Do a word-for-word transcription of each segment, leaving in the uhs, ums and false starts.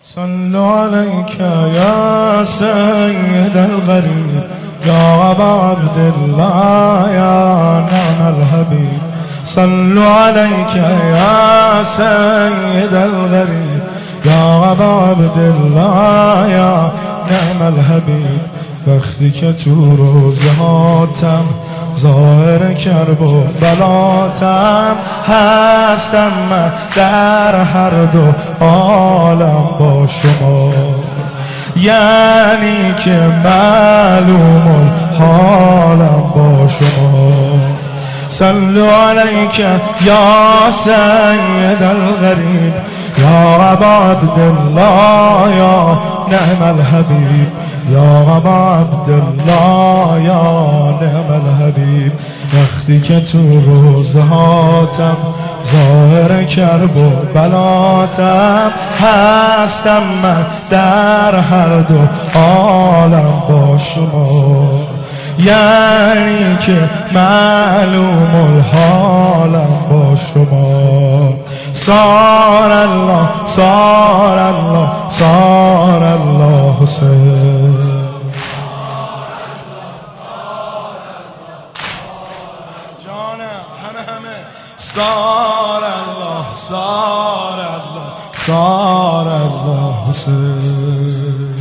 صلوا عليك يا سيد الغريب يا أبا عبد الله يا نعم الحبيب. صلوا عليك يا سيد الغريب يا أبا عبد الله يا نعم الحبيب. وقتی که تو روزهاتم ظاهر کرب و بلاتم هستم من در هر دو عالم با شما، یعنی که معلوم حالم با شما. صلوا عليك يا سيد الغريب يا أبا عبد الله يا نعم الحبيب يا أبا عبد الله يا نعم الحبيب. وقتی که تو روزهاتم ظاهر کرب و بلاتم هستم من در هر دو عالم با شما، یعنی که معلوم الحالم با شما. صار الله صار الله صار الله حسین. جانم همه همه صار الله صار الله صار الله حسین.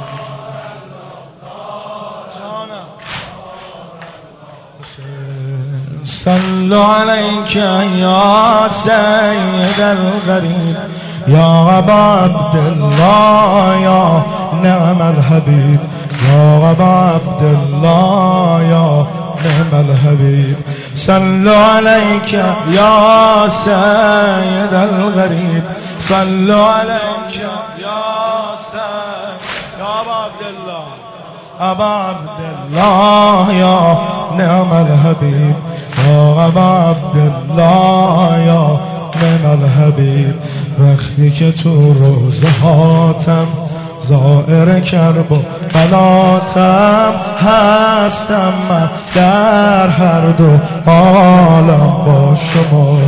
صلوا عليك يا سيد الغريب يا أبا عبد الله يا نعم الحبيب يا أبا عبد الله يا نعم الحبيب. صلوا عليك يا سيد الغريب صلوا عليك يا سيد يا أبا عبد الله أبا عبد الله يا نعم الحبيب يا أبا عبد الله يا نعم الحبيب. وقتی که تو روزهاتم ظاهر کرب و بلاتم هستم من در هر دو عالم با شما،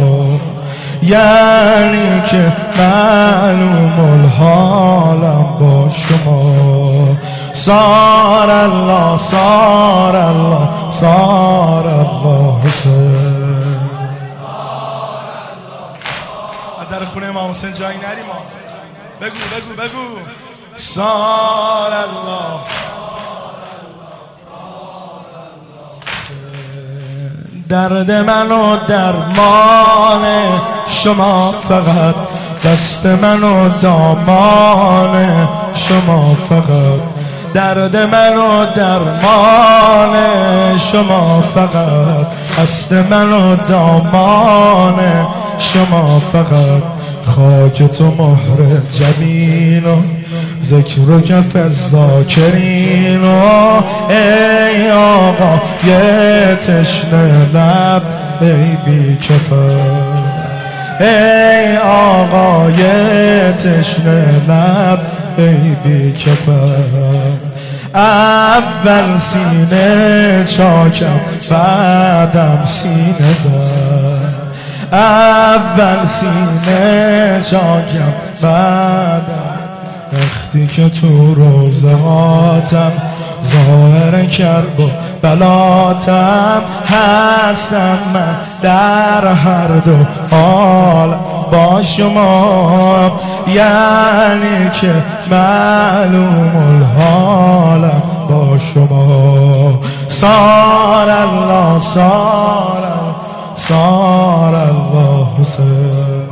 یعنی که معلوم الحالم با شما. صار الله صار الله صار الله حسین. در خونه امام حسین جایی نریم. بگو بگو بگو صار الله. درد من و درمان شما فقط، دست من و دامان شما فقط. درد من و درمان شما فقط، دست من و دامان شما فقط. خاک تو مهر جبین و ذکر و کف الذاکرین و ای آقا یه تشنه لب ای بی کفر، ای آقا یه تشنه لب ای بی کفر. اول سینه چاکم بعدم سینه زد، اول سینه چاکم بعدم. وقتی که تو روزهاتم ظاهر کرب و بلاتم هستم من در هر دو حال با شما، یعنی که معلوم الحالم با شما. صار الله صار الله صار الله حسین.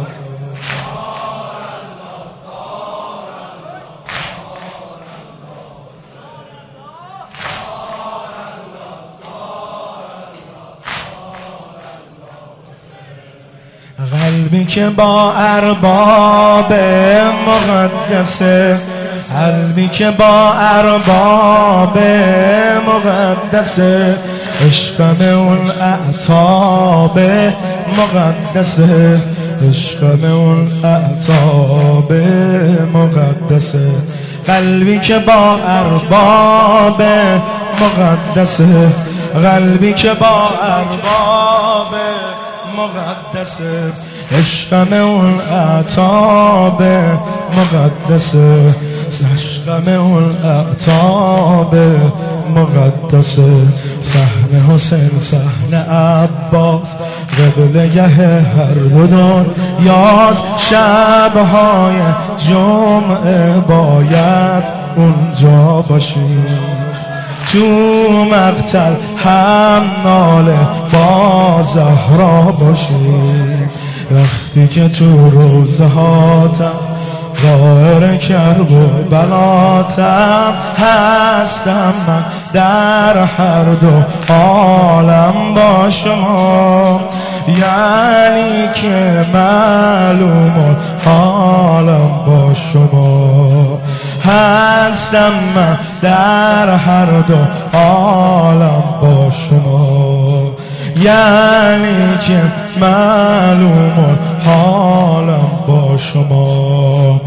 قلبی که با ارباب مقدسه، قلبی که با ارباب مقدسه، عشقم اون اعتاب مقدسه، عشقم اون اعتاب مقدسه. قلبی که با ارباب مقدسه، قلبی که با ارباب مقدسه، عشقم اون اعتاب مقدسه، عشقم اون اعتاب مقدسه. صحن حسین صحن عباس قبلگه هر دو دنیاست. شبهای جمعه باید اونجا باشی، تو مقتل هم ناله با زهرا باشی. وقتی که تو روزه هاتم ظاهر کرب و بلاتم هستم من در هر دو عالم با شما. یعنی که معلوم حالم با شما، هستم من در هر دو عالم با شما. یعنی که معلوم حالم با شما.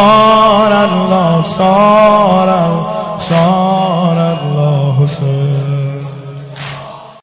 صار الله صار الله صار الله حسین.